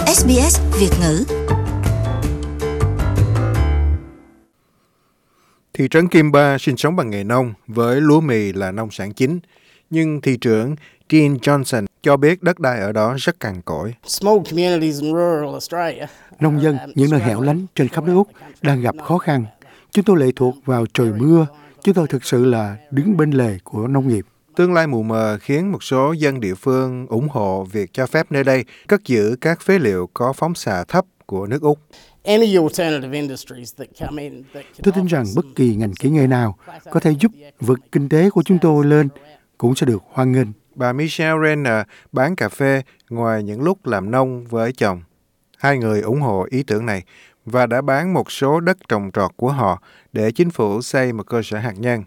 SBS Việt ngữ. Thị trấn Kimba sinh sống bằng nghề nông với lúa mì là nông sản chính. Nhưng thị trưởng Dean Johnson cho biết đất đai ở đó rất cằn cỗi. Nông dân những nơi hẻo lánh trên khắp nước Úc đang gặp khó khăn. Chúng tôi lệ thuộc vào trời mưa. Chúng tôi thực sự là đứng bên lề của nông nghiệp. Tương lai mù mờ khiến một số dân địa phương ủng hộ việc cho phép nơi đây cất giữ các phế liệu có phóng xạ thấp của nước Úc. Tôi tin rằng bất kỳ ngành kỹ nghệ nào có thể giúp vực kinh tế của chúng tôi lên cũng sẽ được hoan nghênh. Bà Michelle Renner bán cà phê ngoài những lúc làm nông với chồng. Hai người ủng hộ ý tưởng này và đã bán một số đất trồng trọt của họ để chính phủ xây một cơ sở hạt nhân.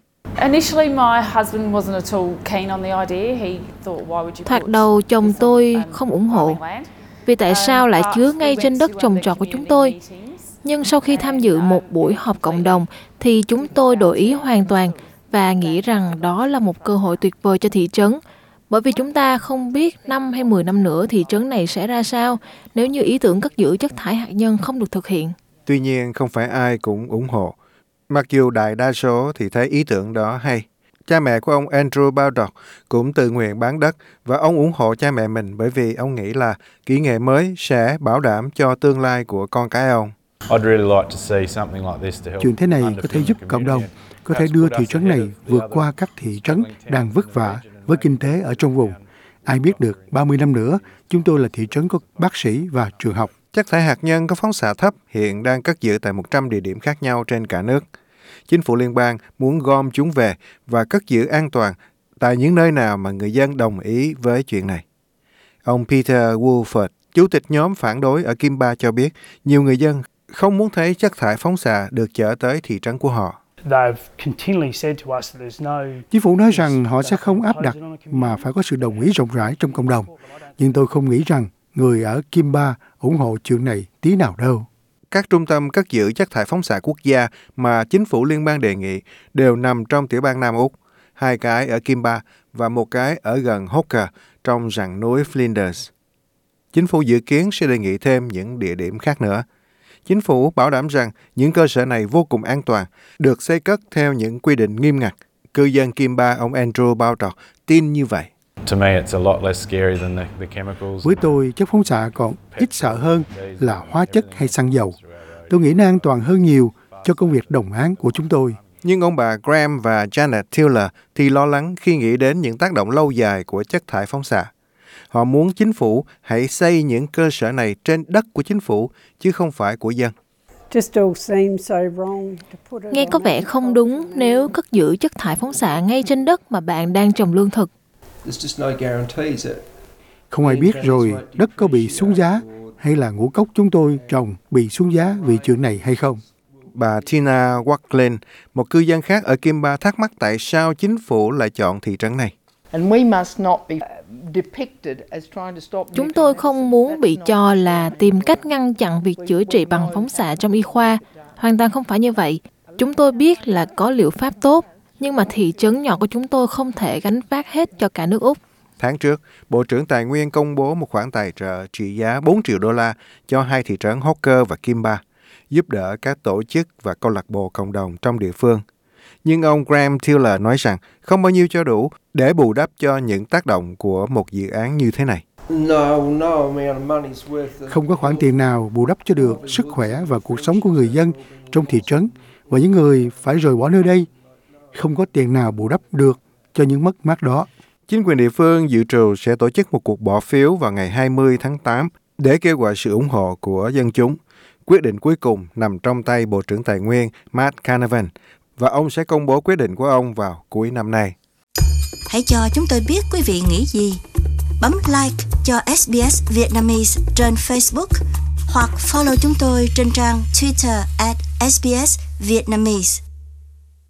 Thoạt đầu chồng tôi không ủng hộ, vì tại sao lại chứa ngay trên đất trồng trọt của chúng tôi. Nhưng sau khi tham dự một buổi họp cộng đồng thì chúng tôi đổi ý hoàn toàn và nghĩ rằng đó là một cơ hội tuyệt vời cho thị trấn. Bởi vì chúng ta không biết 5 hay 10 năm nữa thị trấn này sẽ ra sao nếu như ý tưởng cất giữ chất thải hạt nhân không được thực hiện. Tuy nhiên, không phải ai cũng ủng hộ. Mặc dù đại đa số thì thấy ý tưởng đó hay. Cha mẹ của ông Andrew Baldock cũng tự nguyện bán đất và ông ủng hộ cha mẹ mình bởi vì ông nghĩ là kỹ nghệ mới sẽ bảo đảm cho tương lai của con cái ông. Chuyện thế này có thể giúp cộng đồng, có thể đưa thị trấn này vượt qua các thị trấn đang vất vả với kinh tế ở trong vùng. Ai biết được 30 năm nữa, chúng tôi là thị trấn có bác sĩ và trường học. Chất thải hạt nhân có phóng xạ thấp hiện đang cất giữ tại 100 địa điểm khác nhau trên cả nước. Chính phủ liên bang muốn gom chúng về và cất giữ an toàn tại những nơi nào mà người dân đồng ý với chuyện này. Ông Peter Woolford, chủ tịch nhóm phản đối ở Kimba cho biết nhiều người dân không muốn thấy chất thải phóng xạ được chở tới thị trấn của họ. Chính phủ nói rằng họ sẽ không áp đặt mà phải có sự đồng ý rộng rãi trong cộng đồng. Nhưng tôi không nghĩ rằng người ở Kimba ủng hộ chuyện này tí nào đâu. Các trung tâm cất giữ chất thải phóng xạ quốc gia mà chính phủ liên bang đề nghị đều nằm trong tiểu bang Nam Úc, 2 cái ở Kimba và 1 cái ở gần Hawker trong rặng núi Flinders. Chính phủ dự kiến sẽ đề nghị thêm những địa điểm khác nữa. Chính phủ bảo đảm rằng những cơ sở này vô cùng an toàn, được xây cất theo những quy định nghiêm ngặt. Cư dân Kimba, ông Andrew Baldock, tin như vậy. Với tôi, chất phóng xạ còn ít sợ hơn là hóa chất hay xăng dầu. Tôi nghĩ nó an toàn hơn nhiều cho công việc đồng áng của chúng tôi. Nhưng ông bà Graham và Janet Tiller thì lo lắng khi nghĩ đến những tác động lâu dài của chất thải phóng xạ. Họ muốn chính phủ hãy xây những cơ sở này trên đất của chính phủ, chứ không phải của dân. Nghe có vẻ không đúng nếu cất giữ chất thải phóng xạ ngay trên đất mà bạn đang trồng lương thực. Không ai biết rồi đất có bị xuống giá hay là ngũ cốc chúng tôi trồng bị xuống giá vì chuyện này hay không. Bà Tina Wacklin, một cư dân khác ở Kimba thắc mắc tại sao chính phủ lại chọn thị trấn này. Chúng tôi không muốn bị cho là tìm cách ngăn chặn việc chữa trị bằng phóng xạ trong y khoa. Hoàn toàn không phải như vậy. Chúng tôi biết là có liệu pháp tốt, nhưng mà thị trấn nhỏ của chúng tôi không thể gánh vác hết cho cả nước Úc. Tháng trước, Bộ trưởng Tài nguyên công bố một khoản tài trợ trị giá 4 triệu đô la cho 2 thị trấn Hawker và Kimba, giúp đỡ các tổ chức và câu lạc bộ cộng đồng trong địa phương. Nhưng ông Graham Tiller nói rằng không bao nhiêu cho đủ để bù đắp cho những tác động của một dự án như thế này. Không có khoản tiền nào bù đắp cho được sức khỏe và cuộc sống của người dân trong thị trấn và những người phải rời bỏ nơi đây. Không có tiền nào bù đắp được cho những mất mát đó. Chính quyền địa phương dự trù sẽ tổ chức một cuộc bỏ phiếu vào ngày 20 tháng 8 để kêu gọi sự ủng hộ của dân chúng. Quyết định cuối cùng nằm trong tay Bộ trưởng Tài nguyên Matt Canavan và ông sẽ công bố quyết định của ông vào cuối năm nay. Hãy cho chúng tôi biết quý vị nghĩ gì. Bấm like cho SBS Vietnamese trên Facebook hoặc follow chúng tôi trên trang Twitter @SBS Vietnamese.